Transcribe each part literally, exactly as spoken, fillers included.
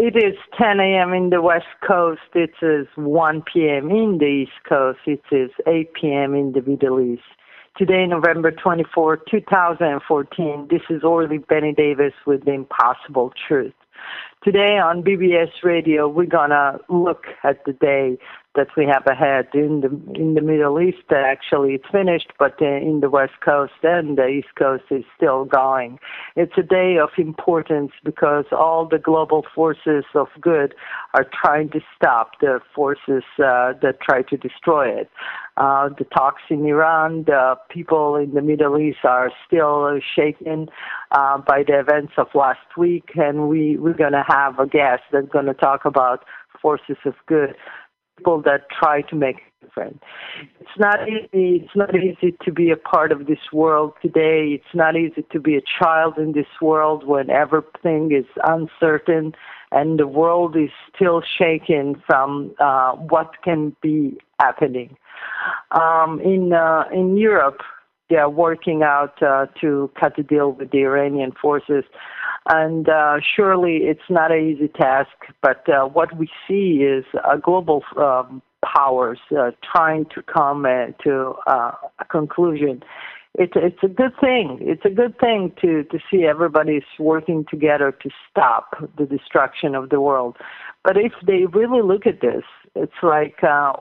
It is ten a.m. in the West Coast. It is one p.m. in the East Coast. It is eight p.m. in the Middle East. Today, November twenty-fourth, twenty fourteen, this is Orly Benny Davis with The Impossible Truth. Today on B B S Radio, we're going to look at the day that we have ahead in the in the Middle East. Actually, it's finished, but uh, in the West Coast and the East Coast is still going. It's a day of importance because all the global forces of good are trying to stop the forces uh, that try to destroy it. Uh, the talks in Iran, the people in the Middle East are still uh, shaken uh, by the events of last week, and we, we're going to have a guest that's going to talk about forces of good, people that try to make a difference. It's not easy. It's not easy to be a part of this world today. It's not easy to be a child in this world when everything is uncertain and the world is still shaken from uh, what can be happening. Um, in uh, in Europe, they are working out uh, to cut a deal with the Iranian forces. And uh, surely it's not an easy task, but uh, what we see is uh, global um, powers uh, trying to come uh, to uh, a conclusion. It's it's a good thing. It's a good thing to, to see everybody's working together to stop the destruction of the world. But if they really look at this, it's like uh,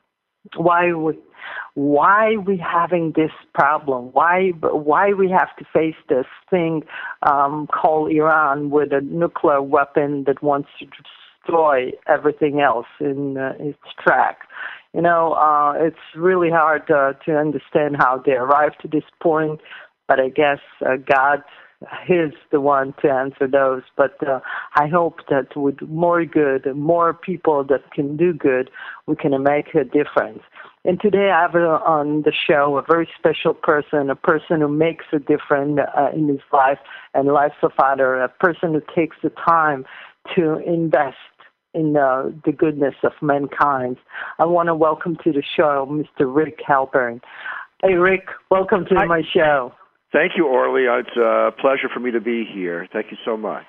why we why we having this problem? Why why we have to face this thing um, called Iran with a nuclear weapon that wants to destroy everything else in uh, its track? You know, uh, it's really hard uh, to understand how they arrived to this point, but I guess uh, God is the one to answer those. But uh, I hope that with more good, more people that can do good, we can make a difference. And today I have uh, on the show a very special person, a person who makes a difference uh, in his life and the lives of others, a person who takes the time to invest in uh, the goodness of mankind. I want to welcome to the show Mister Rick Halpern. Hey, Rick, welcome to Hi. my show. Thank you, Orly. It's a pleasure for me to be here. Thank you so much.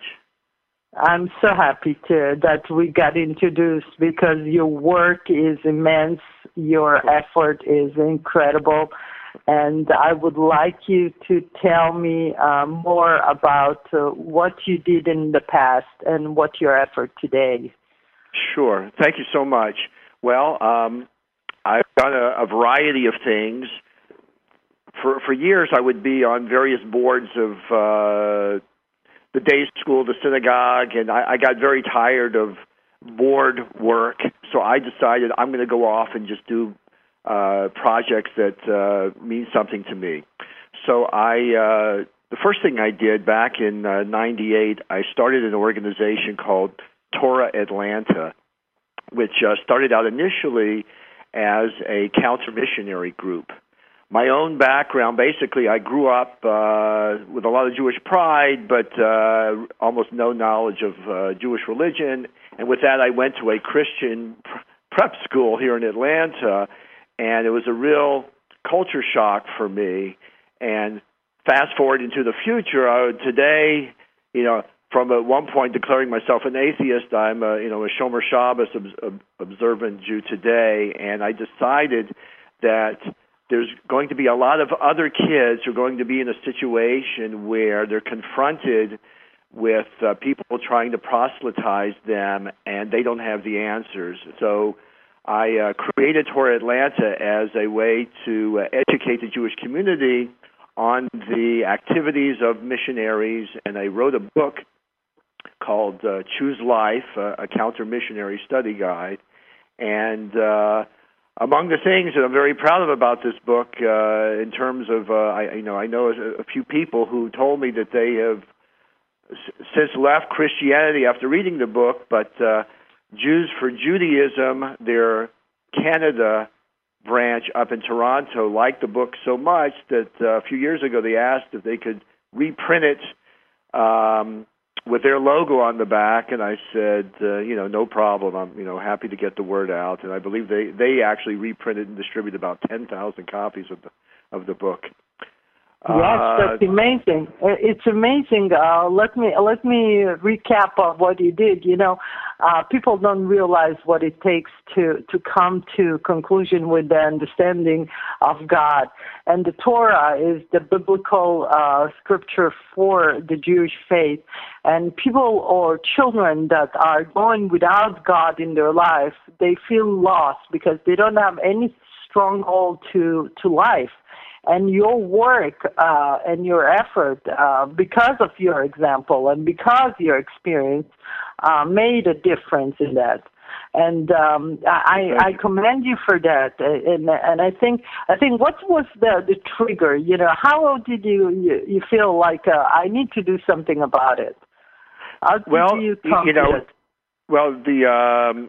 I'm so happy to, that we got introduced because your work is immense, your effort is incredible, and I would like you to tell me uh, more about uh, what you did in the past and what your effort today. Sure. Thank you so much. Well, um, I've done a, a variety of things. For for years, I would be on various boards of uh, the day school, the synagogue, and I, I got very tired of board work, so I decided I'm going to go off and just do uh, projects that uh, mean something to me. So I, uh, the first thing I did back in uh, ninety-eight, I started an organization called Torah Atlanta, which uh, started out initially as a counter-missionary group. My own background, basically, I grew up uh, with a lot of Jewish pride, but uh, almost no knowledge of uh, Jewish religion. And with that, I went to a Christian prep school here in Atlanta, and it was a real culture shock for me. And fast forward into the future, I, today, you know, from at one point declaring myself an atheist, I'm a, you know, a Shomer Shabbos observant Jew today, and I decided that there's going to be a lot of other kids who are going to be in a situation where they're confronted with uh, people trying to proselytize them, and they don't have the answers. So I uh, created Torah Atlanta as a way to uh, educate the Jewish community on the activities of missionaries, and I wrote a book called uh, Choose Life, uh, a counter-missionary study guide. And uh, among the things that I'm very proud of about this book, uh, in terms of, uh, I, you know, I know a, a few people who told me that they have s- since left Christianity after reading the book, but uh, Jews for Judaism, their Canada branch up in Toronto, liked the book so much that uh, a few years ago they asked if they could reprint it um, with their logo on the back, and I said, uh, you know, no problem. I'm, you know, happy to get the word out. And I believe they, they actually reprinted and distributed about ten thousand copies of the of the book. Yes, that's amazing. It's amazing. Uh, let me let me recap of what you did. You know, uh, people don't realize what it takes to to come to conclusion with the understanding of God. And the Torah is the biblical uh, scripture for the Jewish faith. And people or children that are going without God in their life, they feel lost because they don't have any stronghold to to life. And your work uh, and your effort, uh, because of your example and because your experience, uh, made a difference in that. And um, I, I commend you for that. And, and I think I think what was the, the trigger? You know, how did you you, you feel like uh, I need to do something about it? How did well, you come you know, to it? well, the um,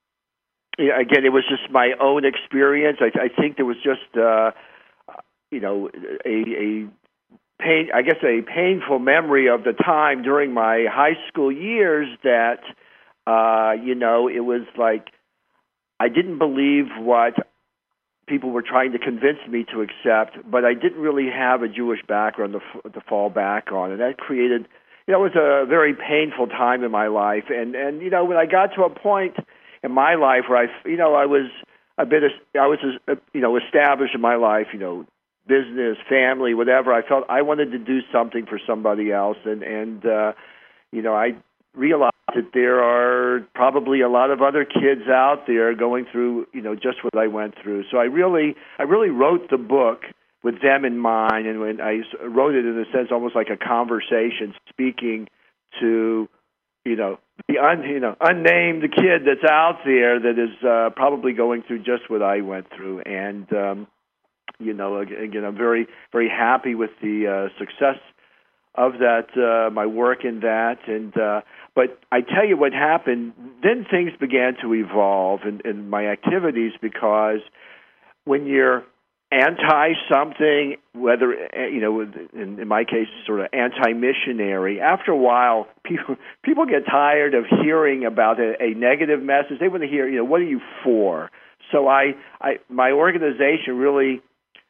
yeah, again, it was just my own experience. I, I think there was just. Uh, you know, a, a pain, I guess a painful memory of the time during my high school years that, uh, you know, it was like I didn't believe what people were trying to convince me to accept, but I didn't really have a Jewish background to, to fall back on. And that created, you know, it was a very painful time in my life. And, and, you know, when I got to a point in my life where I, you know, I was a bit, I was, you know, established in my life, you know, business, family, whatever. I felt I wanted to do something for somebody else, and and uh, you know, I realized that there are probably a lot of other kids out there going through, you know, just what I went through. So I really, I really wrote the book with them in mind, and when I wrote it in a sense, almost like a conversation, speaking to, you know, the un, you know, unnamed kid that's out there that is uh, probably going through just what I went through, and. Um, You know, again, I'm very, very happy with the uh, success of that, uh, my work in that. And uh, but I tell you what happened. Then things began to evolve in, in my activities, because when you're anti something, whether you know, in, in my case, sort of anti-missionary, after a while, people people get tired of hearing about a, a negative message. They want to hear, you know, what are you for? So I, I my organization really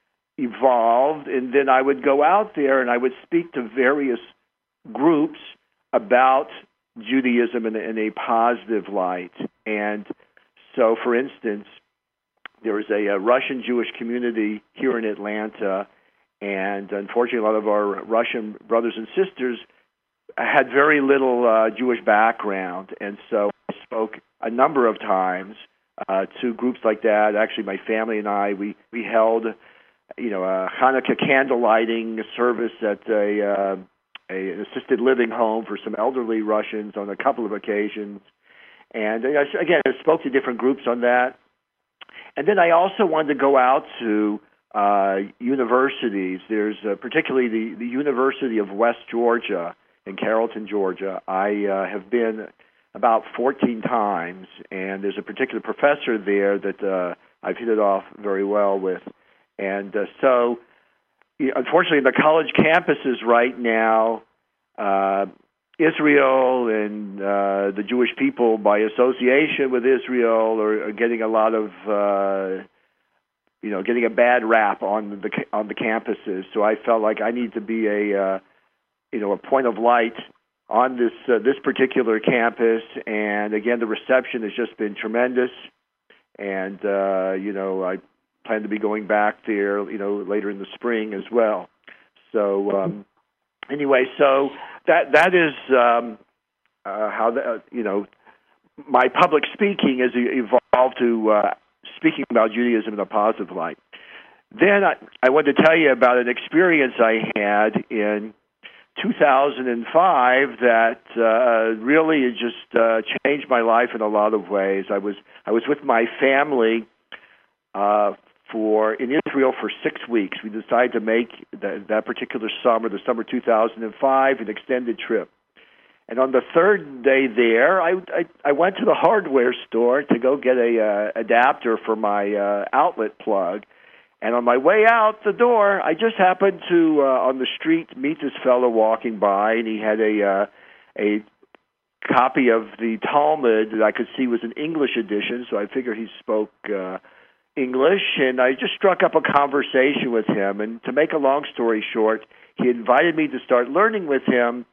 evolved, and then I would go out there and I would speak to various groups about Judaism in, in a positive light. And so, for instance, there was a, a Russian Jewish community here in Atlanta, and unfortunately a lot of our Russian brothers and sisters had very little uh, Jewish background, and so I spoke a number of times uh, to groups like that. Actually, my family and I, we, we held you know, a Hanukkah candle lighting service at a, uh, a an assisted living home for some elderly Russians on a couple of occasions. And again, I spoke to different groups on that. And then I also wanted to go out to uh, universities. There's uh, particularly the, the University of West Georgia in Carrollton, Georgia. I uh, have been about fourteen times, and there's a particular professor there that uh, I've hit it off very well with. And uh, so, you know, unfortunately, the college campuses right now, uh, Israel and uh, the Jewish people, by association with Israel, are, are getting a lot of, uh, you know, getting a bad rap on the on the campuses. So I felt like I need to be a, uh, you know, a point of light on this uh, this particular campus. And again, the reception has just been tremendous. And uh, you know, I plan to be going back there, you know, later in the spring as well. So um, anyway, so that that is um, uh, how the, uh, you know, my public speaking has evolved to uh, speaking about Judaism in a positive light. Then I, I wanted to tell you about an experience I had in two thousand five that uh, really just uh, changed my life in a lot of ways. I was I was with my family uh, for in Israel for six weeks. We decided to make that, that particular summer, the summer two thousand five, an extended trip. And on the third day there, I, I, I went to the hardware store to go get a uh, adapter for my uh, outlet plug. And on my way out the door, I just happened to, uh, on the street, meet this fellow walking by, and he had a uh, a copy of the Talmud that I could see was an English edition, so I figured he spoke uh, English, and I just struck up a conversation with him. And to make a long story short, he invited me to start learning with him.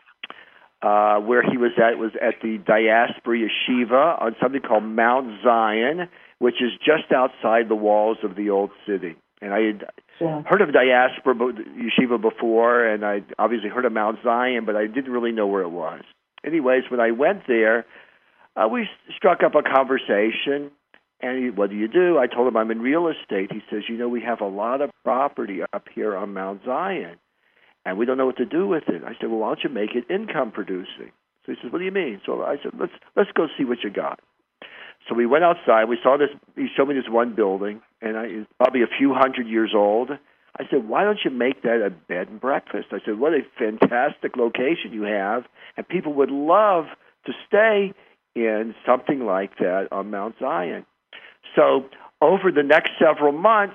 Uh, where he was at was at the Diaspora Yeshiva on something called Mount Zion, which is just outside the walls of the old city. And I had yeah. heard of Diaspora Yeshiva before, and I obviously heard of Mount Zion, but I didn't really know where it was. Anyways, when I went there, uh, we struck up a conversation. And he, what do you do? I told him I'm in real estate. He says, you know, we have a lot of property up here on Mount Zion, and we don't know what to do with it. I said, well, why don't you make it income producing? So he says, what do you mean? So I said, let's let's go see what you got. So we went outside. We saw this. He showed me this one building, and I, it's probably a few hundred years old. I said, why don't you make that a bed and breakfast? I said, what a fantastic location you have, and people would love to stay in something like that on Mount Zion. So over the next several months,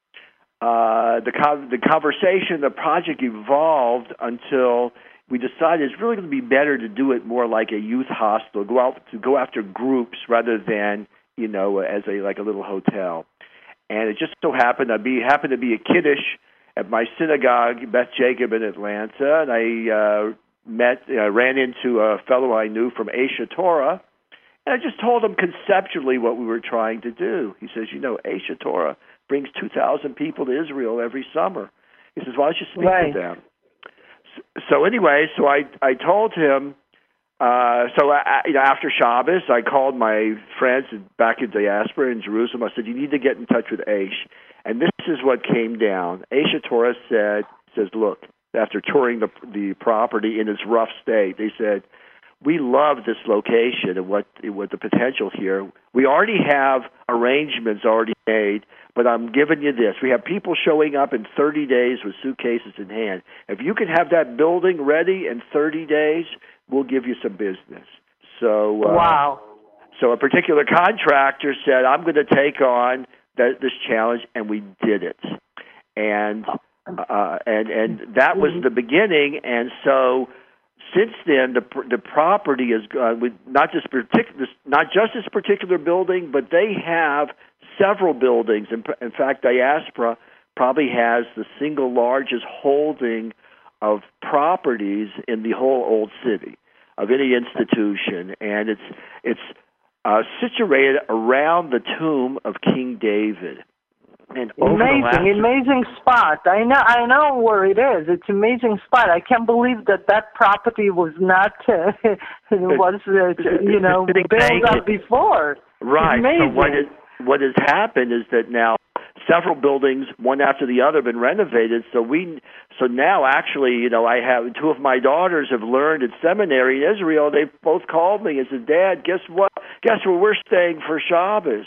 uh, the the conversation, the project evolved until we decided it's really going to be better to do it more like a youth hostel, go out to go after groups rather than, you know, as a like a little hotel. And it just so happened I be happened to be a kiddush at my synagogue, Beth Jacob in Atlanta, and I uh, met uh, ran into a fellow I knew from Aish Torah. And I just told him conceptually what we were trying to do. He says, you know, Aish Torah brings two thousand people to Israel every summer. He says, why don't you speak right. to them? So, so anyway, so I, I told him, uh, so I, you know, after Shabbos, I called my friends back in diaspora in Jerusalem. I said, you need to get in touch with Aish. And this is what came down. Aish Torah said, says, look, after touring the, the property in its rough state, they said, we love this location and what what the potential here. We already have arrangements already made, but I'm giving you this. We have people showing up in thirty days with suitcases in hand. If you can have that building ready in thirty days, we'll give you some business. So, uh, wow. So a particular contractor said, I'm going to take on that, this challenge, and we did it. And uh, and and that was the beginning, and so since then, the the property is uh, with not just particular, not just this particular building, but they have several buildings. In, in fact, Diaspora probably has the single largest holding of properties in the whole old city of any institution, and it's it's uh, situated around the tomb of King David. And amazing, last... amazing spot. I know, I know where it is. It's an amazing spot. I can't believe that that property was not uh, was uh, you know built up before. Right. So what is what has happened is that now several buildings, one after the other, have been renovated. So we, so now actually, you know, I have two of my daughters have learned at seminary in Israel. They both called me and said, "Dad, guess what? Guess where we're staying for Shabbos."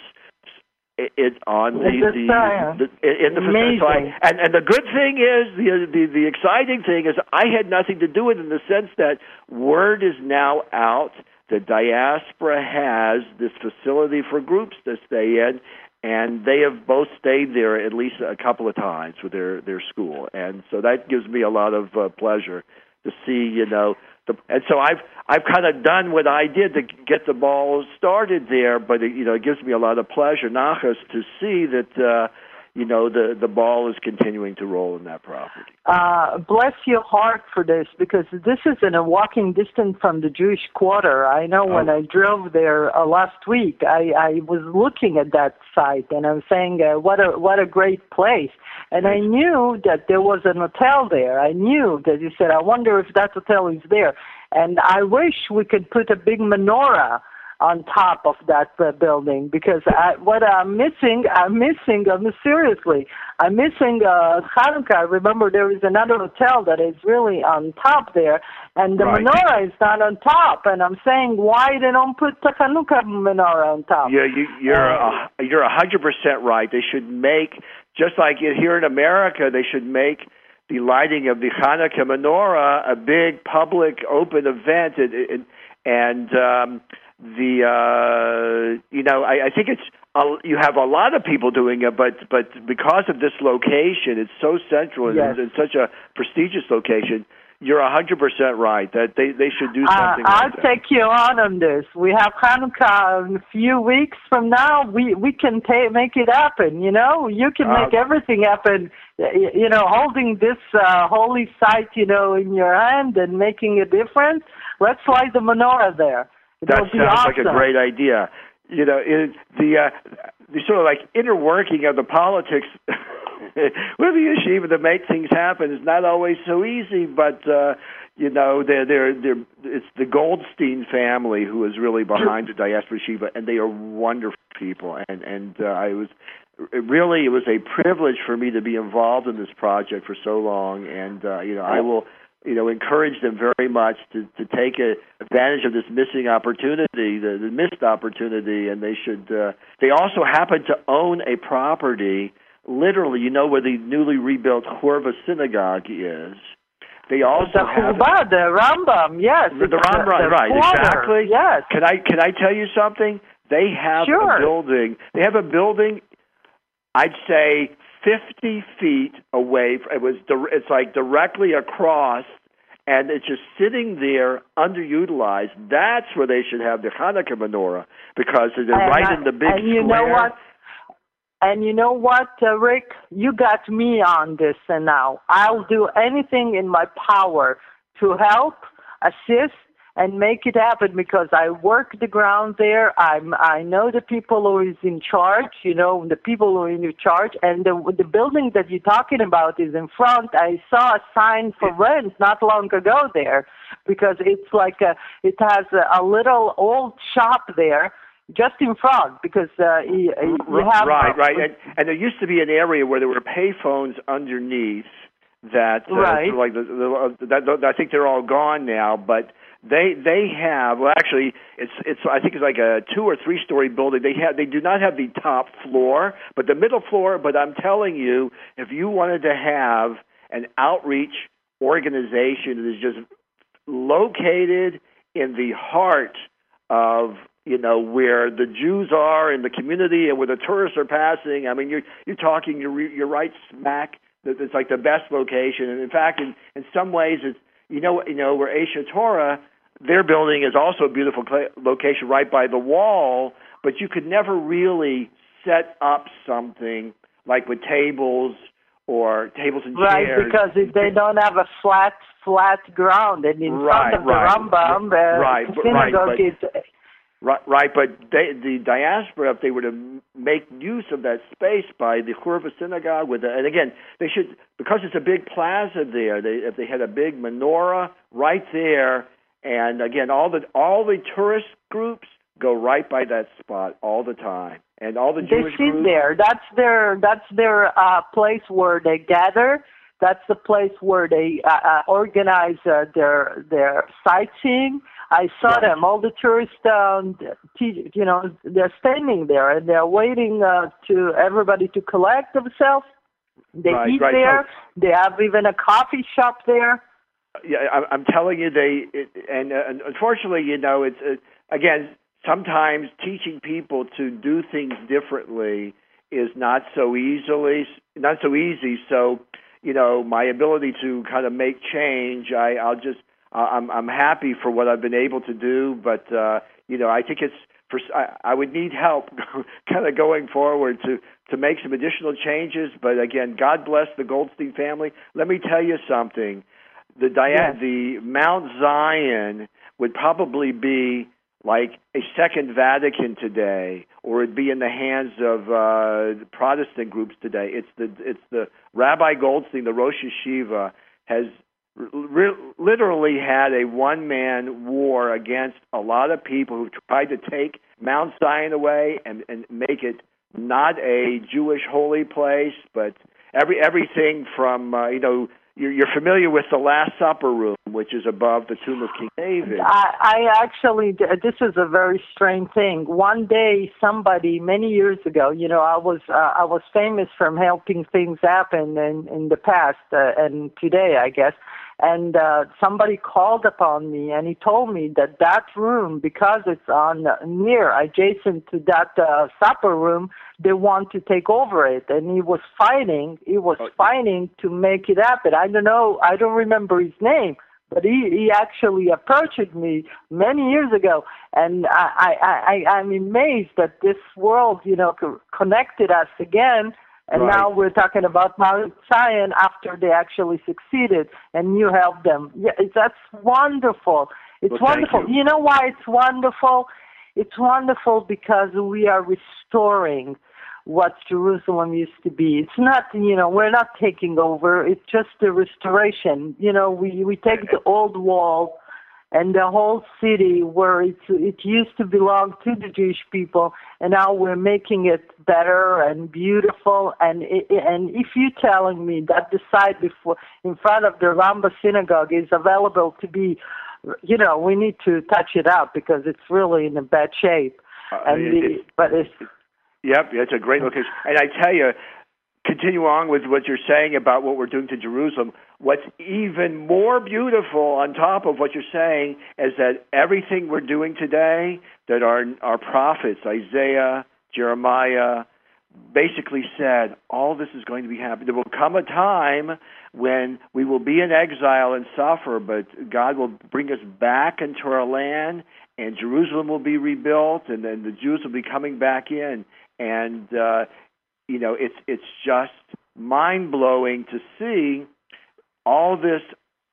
It on the, the, the, the in the Amazing. and and the good thing is the, the the exciting thing is I had nothing to do with it in the sense that word is now out that Diaspora has this facility for groups to stay in, and they have both stayed there at least a couple of times with their their school, and so that gives me a lot of uh, pleasure to see, you know. The, and so I've I've kind of done what I did to get the ball started there, but it, you know, it gives me a lot of pleasure, nachas, to see that uh, you know the the ball is continuing to roll in that property. Uh, bless your heart for this, because this is in a walking distance from the Jewish Quarter. I know oh. when I drove there uh, last week, I, I was looking at that site and I was saying, uh, what a what a great place. And I knew that there was an hotel there. I knew that you said, I wonder if that hotel is there. And I wish we could put a big menorah on top of that uh, building, because I, what I'm missing, I'm missing, uh, seriously, I'm missing uh, Hanukkah. I remember there is another hotel that is really on top there, and the right. menorah is not on top. And I'm saying, why they don't put the Hanukkah menorah on top? Yeah, you, you're uh, a, you're a hundred percent right. They should make, just like here in America, they should make the lighting of the Hanukkah menorah a big public open event, and and, and um, the uh, you know I, I think it's uh, you have a lot of people doing it, but but because of this location, it's so central yes. and it's such a prestigious location. you're a hundred percent right that they, they should do something. Uh, like I'll that. take you on on this. We have Hanukkah in a few weeks from now. We we can ta- make it happen. You know, you can Uh, make everything happen. Y- You know, holding this uh, holy site, you know, in your hand and making a difference. Let's light the menorah there. It That will be sounds awesome. like a great idea. You know, it, the uh, the sort of like inner working of the politics with the yeshiva to make things happen is not always so easy. But uh, you know, they're they're they're it's the Goldstein family who is really behind the Diaspora Yeshiva, and they are wonderful people. And and uh, I was it really it was a privilege for me to be involved in this project for so long. And uh, you know, I will. you know, encourage them very much to, to take a, advantage of this missing opportunity, the, the missed opportunity, and they should. Uh, they also happen to own a property, literally, you know, where the newly rebuilt Chorva synagogue is. They also the have Chuba, the Rambam, yes, the, the Rambam, the, the right? quarter, Exactly. Yes. Can I can I tell you something? They have Sure. a building. They have a building. I'd say fifty feet away. It was. It's like directly across, and it's just sitting there underutilized. That's where they should have the Hanukkah menorah, because they're and right I, in the big and you square. know what? And you know what, uh, Rick? You got me on this, and now I'll do anything in my power to help, assist, and make it happen, because I work the ground there. I'm I know the people who is in charge, you know, the people who are in charge, and the the building that you're talking about is in front. I saw a sign for rent not long ago there, because it's like a, it has a, a little old shop there just in front, because uh, you, you have right, a, right, and, and there used to be an area where there were payphones underneath that, uh, right. sort of like the, the, that, I think they're all gone now, but. They they have well actually it's it's I think it's like a two or three story building. They have they do not have the top floor, but the middle floor. But I'm telling you, if you wanted to have an outreach organization that is just located in the heart of, you know, where the Jews are in the community and where the tourists are passing, I mean, you're you're talking you're you're right smack. It's like the best location, and in fact, in in some ways, it's you know you know where Aish Torah. Their building is also a beautiful location right by the wall, but you could never really set up something like with tables or tables and right, chairs. Right, because they don't have a flat flat ground, and in right, front of right, the Rambam, uh, right, synagogue right, is... Right, right, but they, the diaspora, if they were to make use of that space by the Chorva synagogue, with the, and again, they should, because it's a big plaza there, they, if they had a big menorah right there, and again, all the all the tourist groups go right by that spot all the time, and all the Jewish they sit groups, there. That's their that's their uh, place where they gather. That's the place where they uh, uh, organize uh, their their sightseeing. I saw right. them. All the tourists, um, t- you know, they're standing there and they're waiting uh, to everybody to collect themselves. They right, eat right. there. So, they have even a coffee shop there. Yeah, I, I'm telling you, they it, and uh, unfortunately, you know, it's uh, again sometimes teaching people to do things differently is not so easily not so easy. So, you know, my ability to kind of make change, I, I'll just uh, I'm I'm happy for what I've been able to do, but uh, you know, I think it's for I, I would need help kind of going forward to to make some additional changes. But again, God bless the Goldstein family. Let me tell you something. The Dia- yes. the Mount Zion would probably be like a second Vatican today, or it'd be in the hands of uh, Protestant groups today. It's the it's the Rabbi Goldstein, the Rosh Yeshiva, has re- literally had a one man war against a lot of people who tried to take Mount Zion away and, and make it not a Jewish holy place, but every everything from uh, you know. You're, you're familiar with the Last Supper room, which is above the tomb of King David. I, I actually, this is a very strange thing. One day, somebody, many years ago, you know, I was uh, I was famous from helping things happen in, in the past uh, and today, I guess. And uh, somebody called upon me, and he told me that that room, because it's on near, adjacent to that uh, supper room, they want to take over it. And he was fighting. He was fighting to make it happen. I don't know. I don't remember his name, but he, he actually approached me many years ago, and I, I, I, I'm amazed that this world, you know, co- connected us again, and right. now we're talking about Mount Zion after they actually succeeded, and you helped them. Yeah, it's, that's wonderful. It's well, wonderful. You. you know why it's wonderful? It's wonderful because we are restoring what Jerusalem used to be. It's not, you know, we're not taking over. It's just the restoration. You know, we, we take the old wall and the whole city where it's, it used to belong to the Jewish people, and now we're making it better and beautiful. And it, and if you're telling me that the site before in front of the Rambam synagogue is available to be, you know, we need to touch it up because it's really in a bad shape. Uh, and it, the, it, but it's Yep, it's a great location. And I tell you, continue on with what you're saying about what we're doing to Jerusalem. What's even more beautiful on top of what you're saying is that everything we're doing today, that our our prophets, Isaiah, Jeremiah, basically said, all this is going to be happening. There will come a time when we will be in exile and suffer, but God will bring us back into our land, and Jerusalem will be rebuilt, and then the Jews will be coming back in. And, uh, you know, it's it's just mind-blowing to see all this,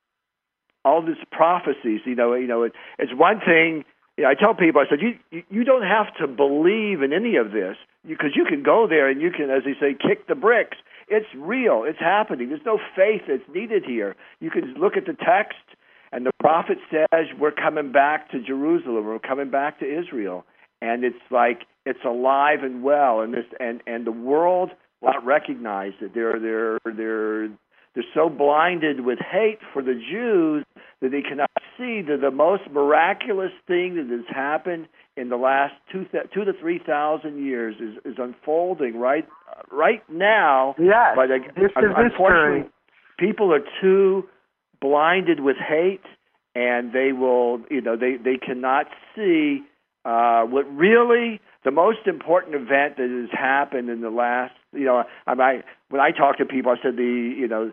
all these prophecies. You know, you know, it, it's one thing. You know, I tell people, I said, you you, you don't have to believe in any of this because you, you can go there and you can, as they say, kick the bricks. It's real. It's happening. There's no faith that's needed here. You can look at the text, and the prophet says, we're coming back to Jerusalem. We're coming back to Israel. And it's like it's alive and well, and this and, and the world will not recognize it. They're they're they're they're so blinded with hate for the Jews that they cannot see that the most miraculous thing that has happened in the last two th- two to three thousand years is, is unfolding right right now. Yes, but uh, this un- is unfortunately, history. People are too blinded with hate, and they will you know they, they cannot see. Uh, what really the most important event that has happened in the last, you know, I, I when I talk to people, I said the, you know,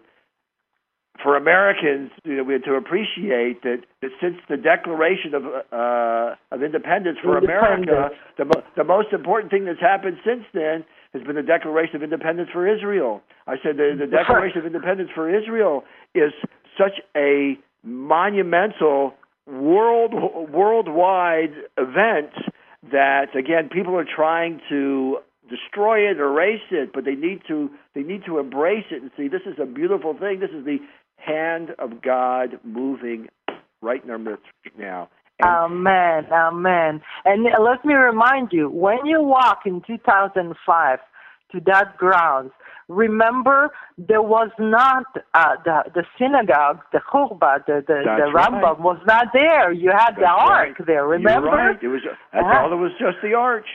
for Americans, you know, we have to appreciate that, that since the Declaration of uh, of Independence for America, the mo- the most important thing that's happened since then has been the Declaration of Independence for Israel. I said the, the Declaration of Independence for Israel is such a monumental world worldwide event that, again, people are trying to destroy it, erase it, but they need to they need to embrace it and see this is a beautiful thing. This is the hand of God moving right in our midst right now. And amen, amen. And let me remind you, when you walk in two thousand five to that grounds, remember, there was not uh, the the synagogue, the Churba, the the, the Rambam right. was not there. You had that's the ark right. there. Remember? You're right. It was that's uh-huh. all. It was just the arch.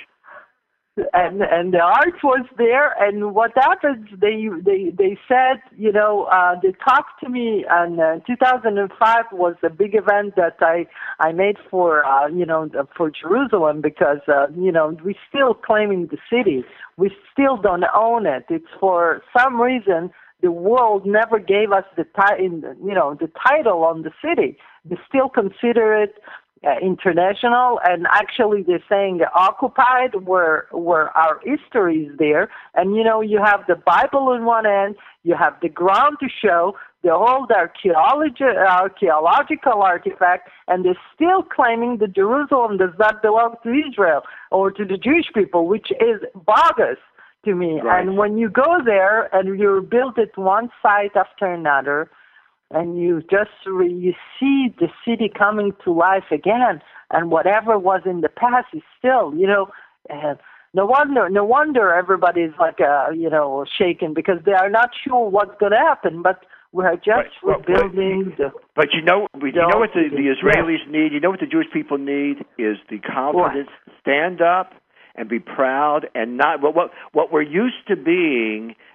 And and the ark was there. And what happened? They they they said, you know, uh, they talked to me. And uh, two thousand five was a big event that I I made for uh, you know for Jerusalem because uh, you know we still claiming the city. We still don't own it. It's for some reason the world never gave us the ti- you know the title on the city. They still consider it uh, international, and actually they're saying occupied, where where our history is there. And you know you have the Bible in one end, you have the ground to show the old archaeology, archaeological artifact, and they're still claiming that Jerusalem does not belong to Israel or to the Jewish people, which is bogus to me. Right. And when you go there and you build it one site after another, and you just re- you see the city coming to life again, and whatever was in the past is still, you know, uh, no wonder, no wonder everybody's like, uh, you know, shaken because they are not sure what's going to happen, but we are just Right. rebuilding Well, the. But you know, you know what the, the Israelis yes. need. You know what the Jewish people need is the confidence to stand up and be proud and not what what what we're used to being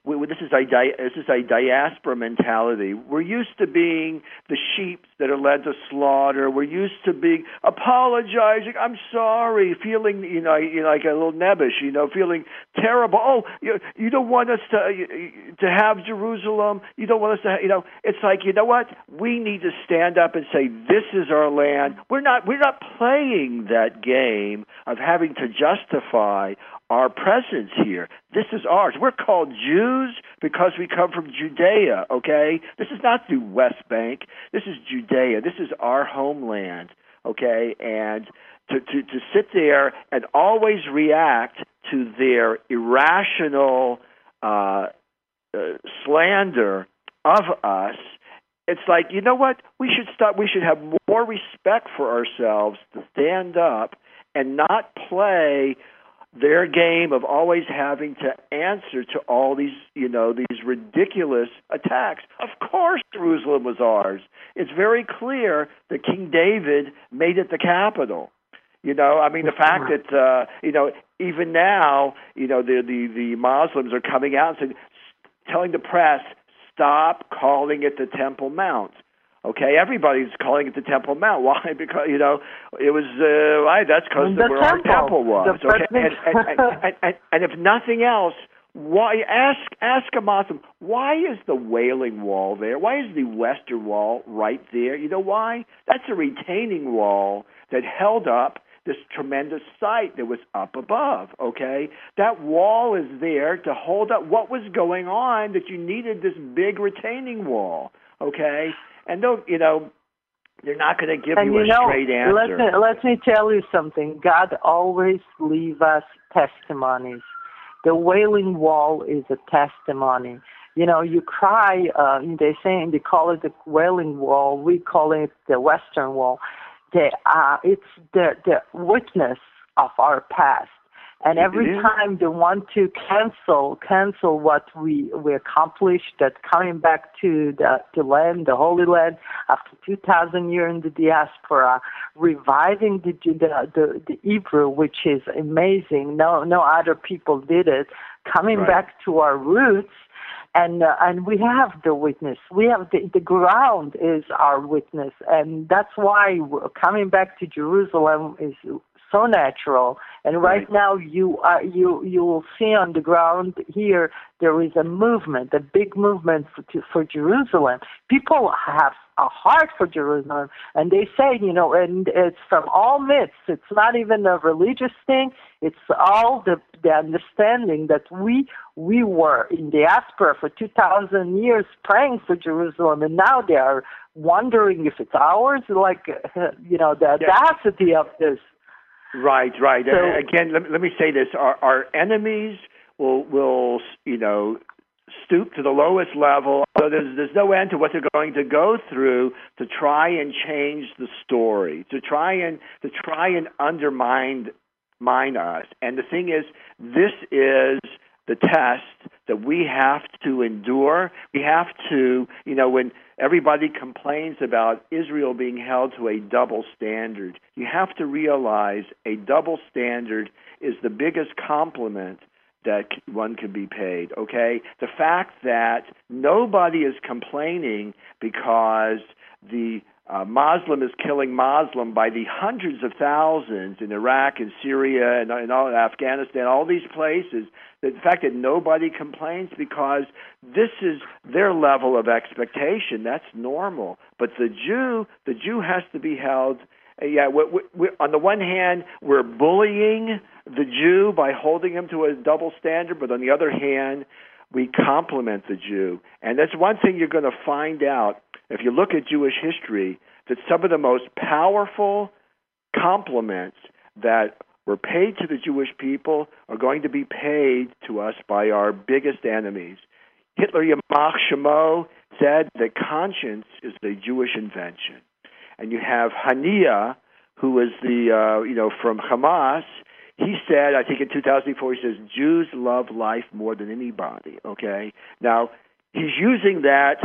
we, this is a di- this is a diaspora mentality. We're used to being the sheep that are led to slaughter. We're used to being apologizing. I'm sorry, feeling you know, you know like a little nebbish, you know, feeling terrible. Oh, you, you don't want us to to have Jerusalem. You don't want us to, you know. It's like, you know what? We need to stand up and say, this is our land. We're not we're not playing that game of having to justify our presence here. This is ours. We're called Jews because we come from Judea, okay? This is not the West Bank. This is Judea. This is our homeland, okay? And to, to, to sit there and always react to their irrational uh, uh, slander of us, it's like, you know what? We should stop. We should have more respect for ourselves to stand up and not play their game of always having to answer to all these, you know, these ridiculous attacks. Of course Jerusalem was ours. It's very clear that King David made it the capital. You know, I mean, the fact that, uh, you know, even now, you know, the, the, the Muslims are coming out and saying, telling the press, stop calling it the Temple Mount. Okay, everybody's calling it the Temple Mount. Why? Because, you know, it was, uh, why? That's because where our temple was. Okay, and, and, and, and, and if nothing else, why, ask ask a Muslim, why is the Wailing Wall there? Why is the Western Wall right there? You know why? That's a retaining wall that held up this tremendous site that was up above, okay? That wall is there to hold up what was going on, that you needed this big retaining wall, okay? And don't, you know, they're not going to give and you, you a know, straight answer. Let me, let me tell you something. God always leaves us testimonies. The Wailing Wall is a testimony. You know, you cry, uh, they say, they call it the Wailing Wall. We call it the Western Wall. The, uh, it's the, the witness of our past. And every time they want to cancel cancel what we we accomplished, that coming back to the, the land, the Holy Land, after two thousand years in the diaspora, reviving the, the the the Hebrew, which is amazing. No no other people did it. Coming right. back to our roots. And uh, and we have the witness. We have the, the ground is our witness, and that's why coming back to Jerusalem is so natural. And right, right. now, you are you you will see on the ground here there is a movement, a big movement for, to, for Jerusalem. People have a heart for Jerusalem, and they say, you know, and it's from all myths. It's not even a religious thing. It's all the the understanding that we we were in diaspora for two thousand years praying for Jerusalem, and now they are wondering if it's ours. Like, you know, the audacity yeah. of this. Right, right. So, again, let, let me say this: our, our enemies will will you know stoop to the lowest level. So there's there's no end to what they're going to go through to try and change the story, to try and to try and undermine mine us. And the thing is, this is the test that we have to endure. We have to, you know, when everybody complains about Israel being held to a double standard, you have to realize a double standard is the biggest compliment that one can be paid, okay? The fact that nobody is complaining because the Uh, Muslim is killing Muslim by the hundreds of thousands in Iraq and Syria and, and all Afghanistan, all these places. The fact that nobody complains because this is their level of expectation. That's normal. But the Jew, the Jew has to be held. Uh, yeah, we, we, we, on the one hand, we're bullying the Jew by holding him to a double standard, but on the other hand, we compliment the Jew. And that's one thing you're going to find out if you look at Jewish history, that some of the most powerful compliments that were paid to the Jewish people are going to be paid to us by our biggest enemies. Hitler Yamach Shemo said that conscience is a Jewish invention. And you have Haniya, who was the, uh, you know, from Hamas. He said, I think in two thousand four, he says, Jews love life more than anybody, okay? Now, he's using that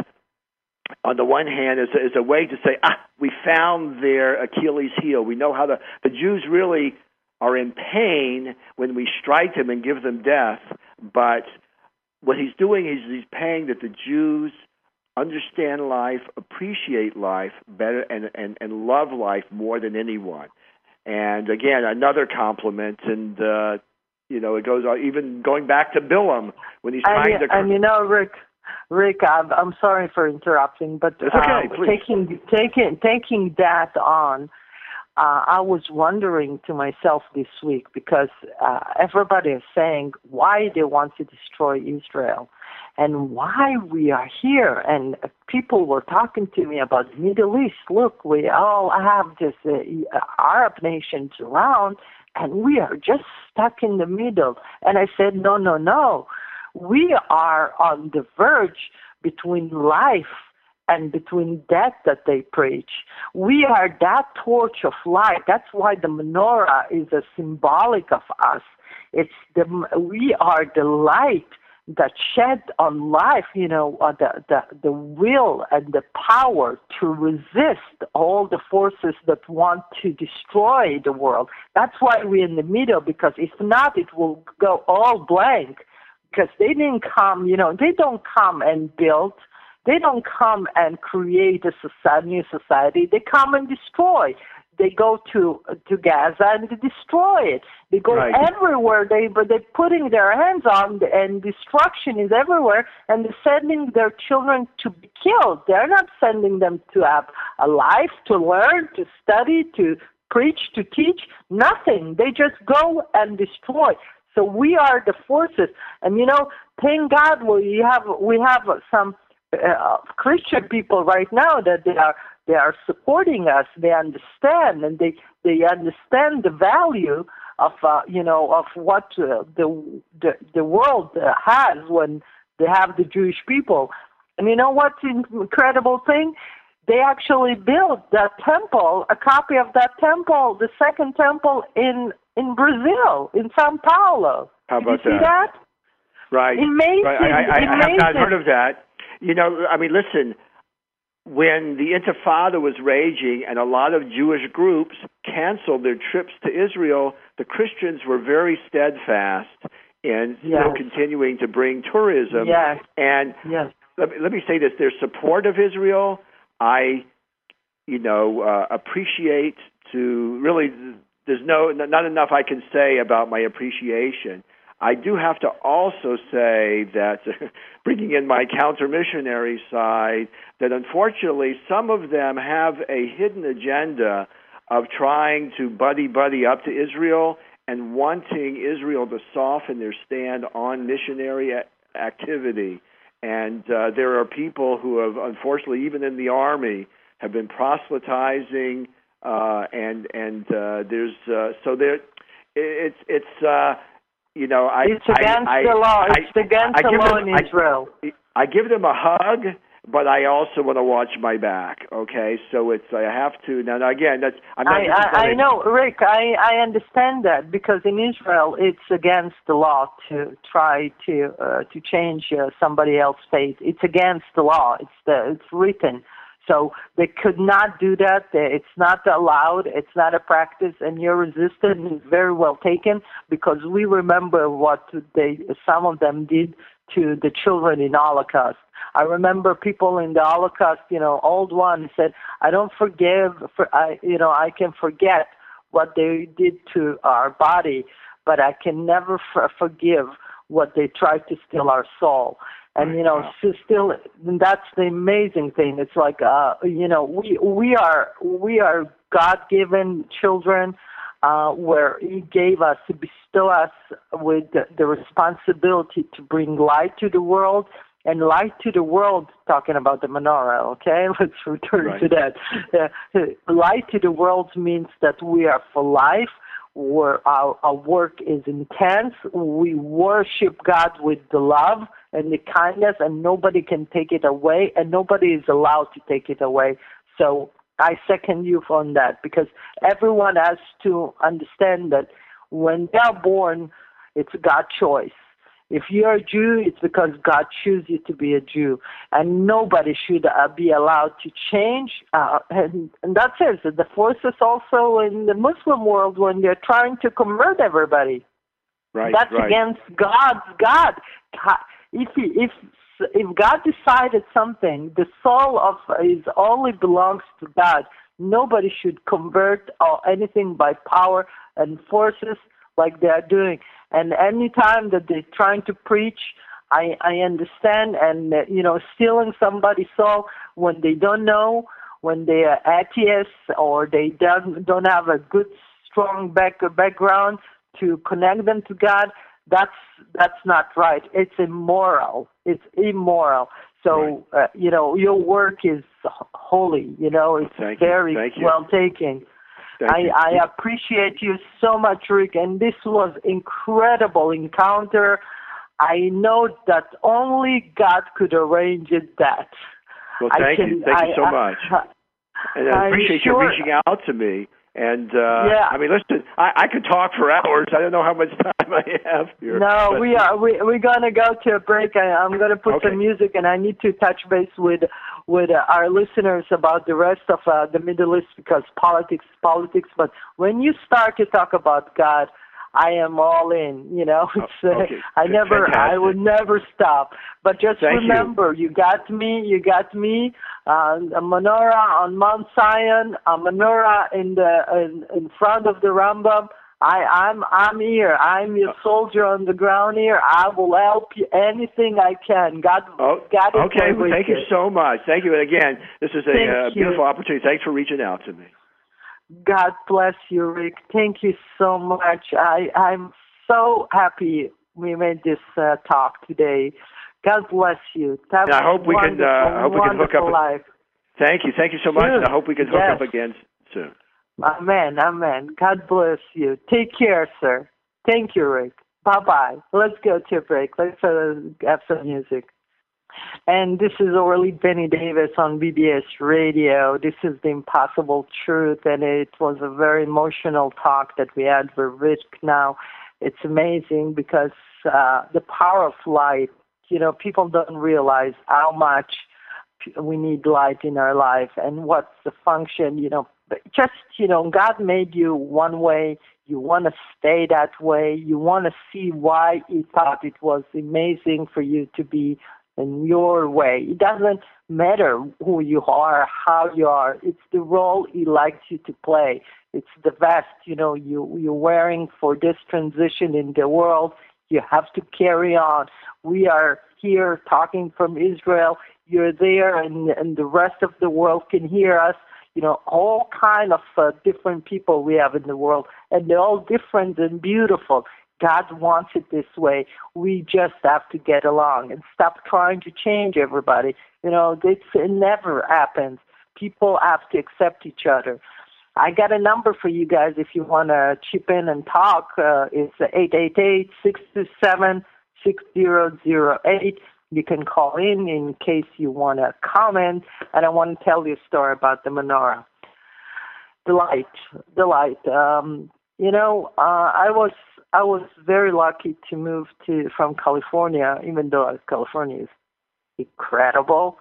on the one hand, as a, as a way to say, ah, we found their Achilles heel. We know how the, the Jews really are in pain when we strike them and give them death, but what he's doing is he's paying that the Jews understand life, appreciate life better, and, and, and love life more than anyone. And again, another compliment, and uh, you know, it goes on, even going back to Bilam when he's trying and, to. And you know, Rick, Rick, I'm, I'm sorry for interrupting, but it's okay, uh, please. taking taking taking that on. Uh, I was wondering to myself this week because uh, everybody is saying why they want to destroy Israel and why we are here. And people were talking to me about the Middle East. Look, we all have this uh, Arab nations around, and we are just stuck in the middle. And I said, no, no, no. We are on the verge between life and between death that they preach. We are that torch of light. That's why the menorah is a symbolic of us. It's the we are the light that shed on life, you know, uh, the, the, the will and the power to resist all the forces that want to destroy the world. That's why we're in the middle, because if not, it will go all blank, because they didn't come, you know, they don't come and build. They don't come and create a society, new society. They come and destroy. They go to to Gaza and they destroy it. They go right. everywhere. They but they're putting their hands on, and destruction is everywhere. And they're sending their children to be killed. They're not sending them to have a life, to learn, to study, to preach, to teach. Nothing. They just go and destroy. So we are the forces. And you know, thank God we have we have some. Uh, Christian people right now that they are they are supporting us. They understand, and they they understand the value of uh, you know of what uh, the, the the world uh, has when they have the Jewish people. And you know what's the incredible thing? They actually built that temple, a copy of that temple, the second temple in in Brazil, in São Paulo. How about Did you see that? that? Right. Amazing. Right. I, I, I have not heard of that. You know, I mean, listen, when the Intifada was raging and a lot of Jewish groups canceled their trips to Israel, the Christians were very steadfast in yes. still continuing to bring tourism. Yes. And yes. Let, me, let me say this, their support of Israel, I, you know, uh, appreciate to really, there's no not enough I can say about my appreciation. I do have to also say that, bringing in my counter-missionary side, that unfortunately some of them have a hidden agenda of trying to buddy-buddy up to Israel and wanting Israel to soften their stand on missionary activity. And uh, there are people who have, unfortunately, even in the army, have been proselytizing, uh, and and uh, there's uh, so there, it's it's. Uh, You know, I, it's against I, the law. I, it's against I, the I law them, in Israel. I, I give them a hug, but I also want to watch my back. Okay, so it's I have to now. Again, that's I'm not. I, I, I know, Rick. I, I understand that because in Israel it's against the law to try to uh, to change uh, somebody else's faith. It's against the law. It's the it's written. So they could not do that. It's not allowed. It's not a practice. And your resistance is very well taken because we remember what they, some of them did to the children in Holocaust. I remember people in the Holocaust, you know, old one said, I don't forgive, for, I, you know, I can forget what they did to our body, but I can never f- forgive what they tried to steal our soul. And, you know, wow. so still, that's the amazing thing. It's like, uh, you know, we we are we are God-given children uh, where He gave us to bestow us with the, the responsibility to bring light to the world. And light to the world, talking about the menorah, okay? Let's return right. to that. Uh, light to the world means that we are for life, where our, our work is intense. We worship God with the love and the kindness, and nobody can take it away, and nobody is allowed to take it away. So I second you on that, because everyone has to understand that when they are born, it's God's choice. If you're a Jew, it's because God chose you to be a Jew. And nobody should uh, be allowed to change. Uh, and, and that's it. The forces also in the Muslim world when they're trying to convert everybody. Right, That's right. against God's God. God. if he, if if God decided something, the soul of is only belongs to God. Nobody should convert or anything by power and forces like they are doing. And any time that they're trying to preach, I I understand, and uh, you know, stealing somebody's soul when they don't know, when they are atheists or they don't don't have a good strong back background to connect them to God. That's that's not right. It's immoral. It's immoral. So right. uh, you know, your work is holy. You know, it's Thank very you. well taken. Thank I, you. I appreciate you so much, Rick. And this was incredible encounter. I know that only God could arrange it. That. Well, thank can, you. Thank I, you so I, much. I, and I appreciate sure. you reaching out to me. And, uh, yeah. I mean, listen, I, I could talk for hours. I don't know how much time I have here. No, but, we are. We, we're going to go to a break. I, I'm going to put okay. some music, and I need to touch base with with uh, our listeners about the rest of uh, the Middle East, because politics, politics. But when you start to talk about God, I am all in. You know, it's, uh, okay. I never, Fantastic. I would never stop. But just Thank remember, you. you got me. You got me. Uh, a menorah on Mount Zion, a menorah in the in, in front of the Rambam. I, I'm I'm here. I'm your soldier on the ground here. I will help you anything I can. God, oh, God is okay. Well, thank you it. so much. Thank you. And again, this is a uh, beautiful you. opportunity. Thanks for reaching out to me. God bless you, Rick. Thank you so much. I I'm so happy we made this uh, talk today. God bless you. Have and I hope we can. Uh, I hope we can hook up. Life. Thank you. Thank you so much. Sure. And I hope we can hook yes. up again soon. Amen. Amen. God bless you. Take care, sir. Thank you, Rick. Bye-bye. Let's go to a break. Let's uh, have some music. And this is Orly Benny Davis on B B S Radio. This is The Impossible Truth, and it was a very emotional talk that we had with Rick now. It's amazing because uh, the power of light, you know, people don't realize how much we need light in our life and what's the function, you know. Just, you know, God made you one way. You want to stay that way. You want to see why He thought it was amazing for you to be in your way. It doesn't matter who you are, how you are. It's the role He likes you to play. It's the vest, you know, you, you're wearing for this transition in the world. You have to carry on. We are here talking from Israel. You're there, and, and the rest of the world can hear us. You know, all kind of uh, different people we have in the world, and they're all different and beautiful. God wants it this way. We just have to get along and stop trying to change everybody. You know, it's, it never happens. People have to accept each other. I got a number for you guys if you want to chip in and talk. Uh, it's eight eight eight, six two seven, six zero zero eight. You can call in in case you want to comment, and I want to tell you a story about the menorah. The light, the light. Um, you know, uh, I was I was very lucky to move to from California, even though California is incredible.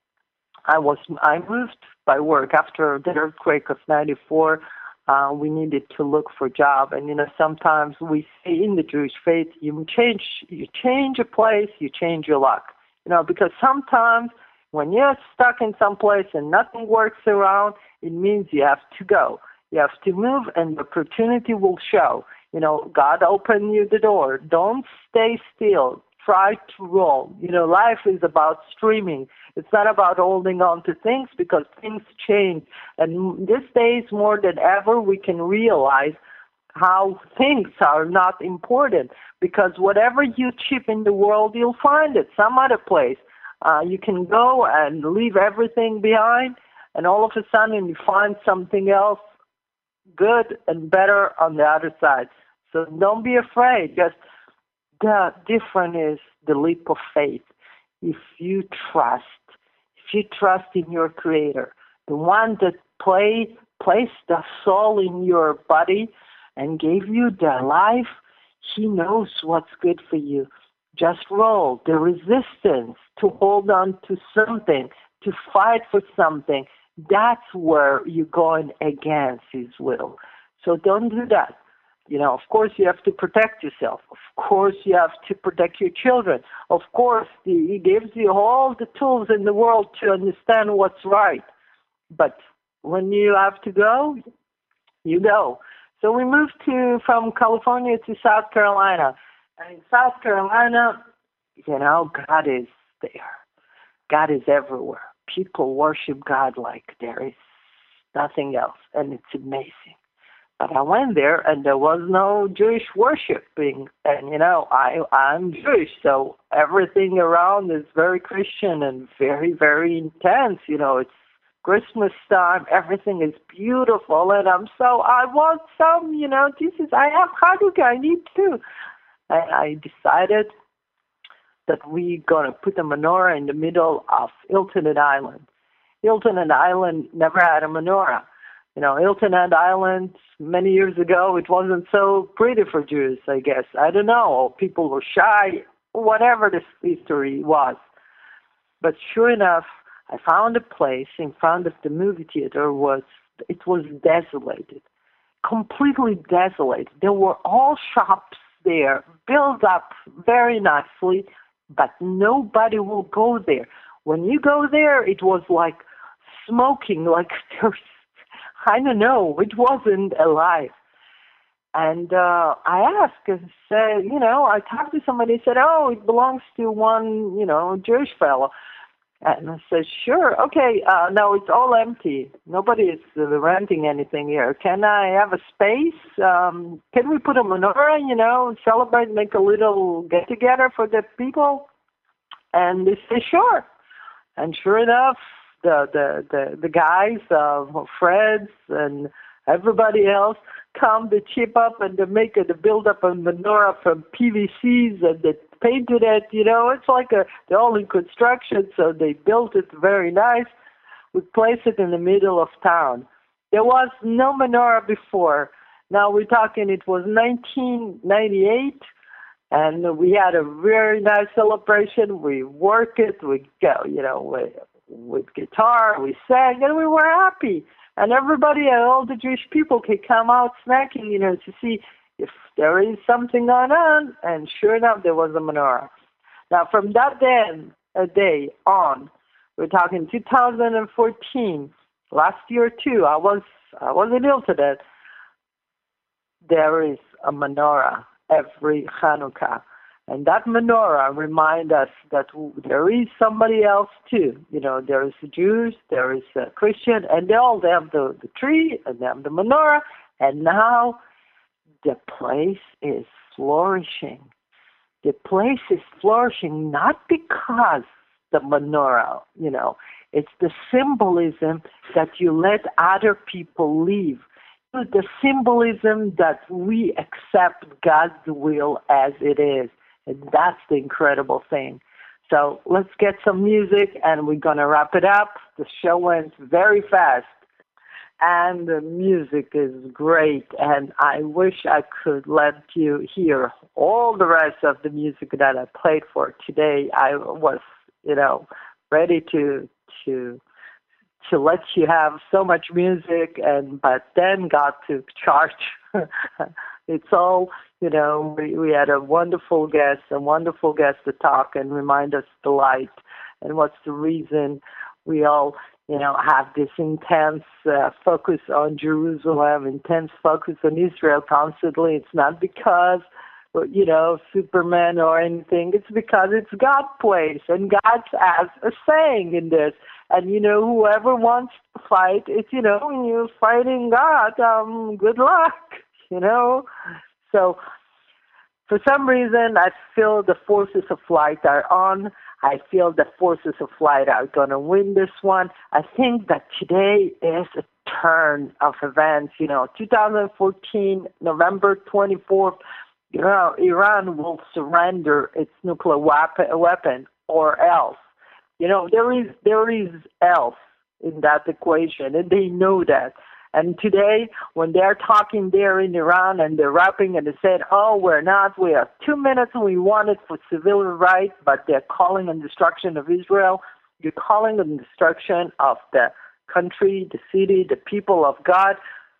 I was I moved by work after the earthquake of ninety-four. Uh, we needed to look for a job, and you know sometimes we see in the Jewish faith, you change you change a place, you change your luck. You know, because sometimes when you're stuck in some place and nothing works around, it means you have to go. You have to move, and the opportunity will show. You know, God opened you the door. Don't stay still. Try to roll. You know, life is about streaming. It's not about holding on to things because things change. And these days, more than ever, we can realize how things are not important because whatever you chip in the world, you'll find it some other place. Uh, you can go and leave everything behind, and all of a sudden you find something else good and better on the other side. So don't be afraid. Just the difference is the leap of faith. If you trust, if you trust in your Creator, the one that play, placed the soul in your body and gave you the life, He knows what's good for you. Just roll. The resistance to hold on to something, to fight for something, that's where you're going against His will. So don't do that. You know, of course you have to protect yourself. Of course you have to protect your children. Of course he gives you all the tools in the world to understand what's right. But when you have to go, you go. So we moved to from California to South Carolina. And in South Carolina, you know, God is there. God is everywhere. People worship God like there is nothing else. And it's amazing. But I went there, and there was no Jewish worshiping. And, you know, I, I'm Jewish, so everything around is very Christian and very, very intense. You know, it's Christmas time. Everything is beautiful. And I'm so, I want some, you know, Jesus, I have Hanukkah. I need to. And I decided that we're going to put a menorah in the middle of Hilton Head Island. Hilton Head Island never had a menorah. You know, Hilton Head Island, many years ago, it wasn't so pretty for Jews, I guess. I don't know. People were shy, whatever this history was. But sure enough, I found a place in front of the movie theater. Was It was desolated, completely desolated. There were all shops there, built up very nicely, but nobody will go there. When you go there, it was like smoking, like there's I don't know. It wasn't alive. And uh, I asked, and said, you know, I talked to somebody, said, oh, it belongs to one, you know, Jewish fellow. And I said, sure, okay, uh, no, it's all empty. Nobody is uh, renting anything here. Can I have a space? Um, can we put a menorah, you know, celebrate, make a little get-together for the people? And they said, sure. And sure enough, The, the the the guys, uh, Freds and everybody else, come to chip up and to make it, to build up a menorah from P V Cs, and they painted it. You know, it's like a they're all in construction, so they built it very nice. We placed it in the middle of town. There was no menorah before. Now we're talking. It was nineteen ninety-eight. And we had a very nice celebration. We worked it. We go, you know, we, with guitar, we sang, and we were happy. And everybody, all the Jewish people, could come out snacking, you know, to see if there is something going on. And sure enough, there was a menorah. Now, from that day, a day on, we're talking two thousand fourteen, last year too. I was I was in Hilton Head. There is a menorah every Hanukkah. And that menorah reminds us that there is somebody else too. You know, there is the Jews, there is a Christian, and they all they have the, the tree, and they have the menorah, and now the place is flourishing. The place is flourishing not because the menorah, you know, it's the symbolism that you let other people live. The symbolism that we accept God's will as it is. And that's the incredible thing. So let's get some music, and we're going to wrap it up. The show went very fast, and the music is great. And I wish I could let you hear all the rest of the music that I played for today. I was, you know, ready to to to let you have so much music, and but then got to charge. It's all, you know, we, we had a wonderful guest, a wonderful guest to talk and remind us the light and what's the reason we all, you know, have this intense uh, focus on Jerusalem, intense focus on Israel constantly. It's not because, you know, Superman or anything. It's because it's God's place, and God has a saying in this. And, you know, whoever wants to fight, it's, you know, when you're fighting God, um, good luck, you know. So for some reason, I feel the forces of light are on. I feel the forces of light are going to win this one. I think that today is a turn of events. You know, two thousand fourteen, November twenty-fourth, you know, Iran will surrender its nuclear weapon, weapon or else. You know, there is there is else in that equation, and they know that. And today, when they're talking there in Iran and they're rapping and they said, oh, we're not, we have two minutes and we want it for civil rights, but they're calling on destruction of Israel. You're calling on destruction of the country, the city, the people of God.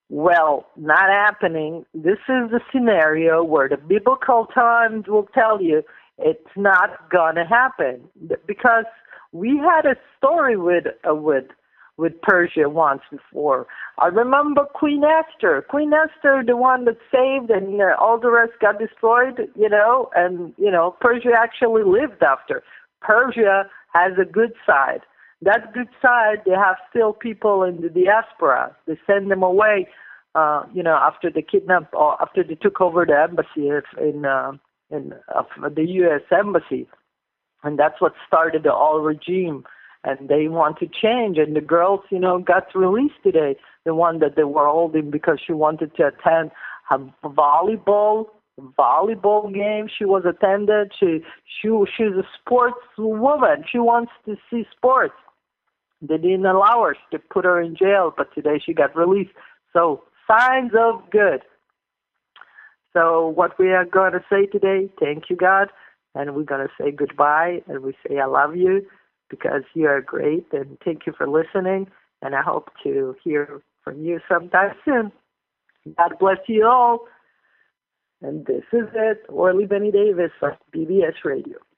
Well, not happening. This is the scenario where the biblical times will tell you it's not gonna happen, because we had a story with uh, with with Persia once before. I remember Queen Esther. Queen Esther, the one that saved, and uh, all the rest got destroyed. You know, and you know Persia actually lived after. Persia has a good side. That good side, they have still people in the diaspora. They send them away, uh, you know, after they kidnapped or after they took over the embassy in uh, in uh, the U S embassy, and that's what started the all regime. And they want to change. And the girls, you know, got released today. The one that they were holding because she wanted to attend a volleyball volleyball game. She was attended. She she she's a sports woman. She wants to see sports. They didn't allow her. They put her in jail, but today she got released. So signs of good. So what we are going to say today, thank you, God, and we're going to say goodbye, and we say I love you because you are great, and thank you for listening, and I hope to hear from you sometime soon. God bless you all. And this is it, Orly Benny Davis on B B S Radio.